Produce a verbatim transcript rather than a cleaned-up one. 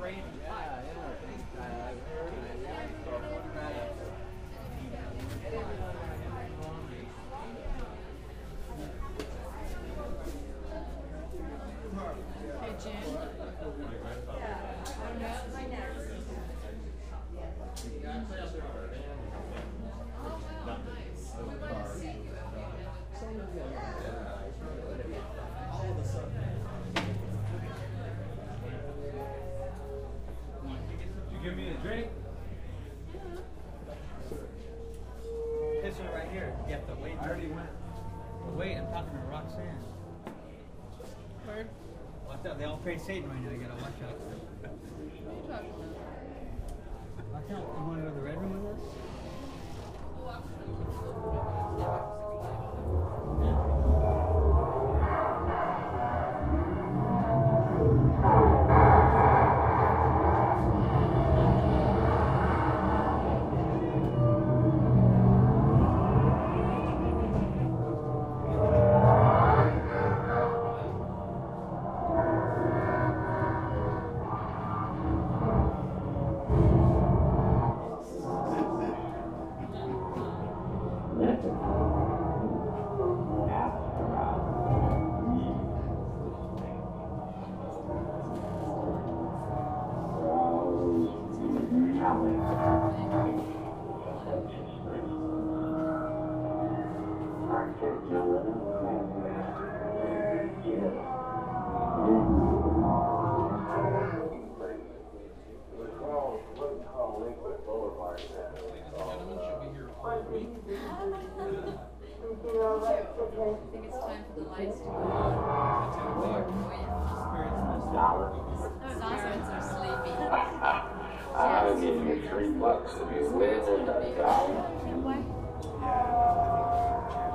Give me a drink. This one right here. You have to wait. I already went. Wait, I'm talking to Roxanne. Word? Watch out, they all praise Satan right now. You gotta watch out. What are you talking about? Watch out. You wanna go to the red room with us? I'll give you three bucks if you live in that town.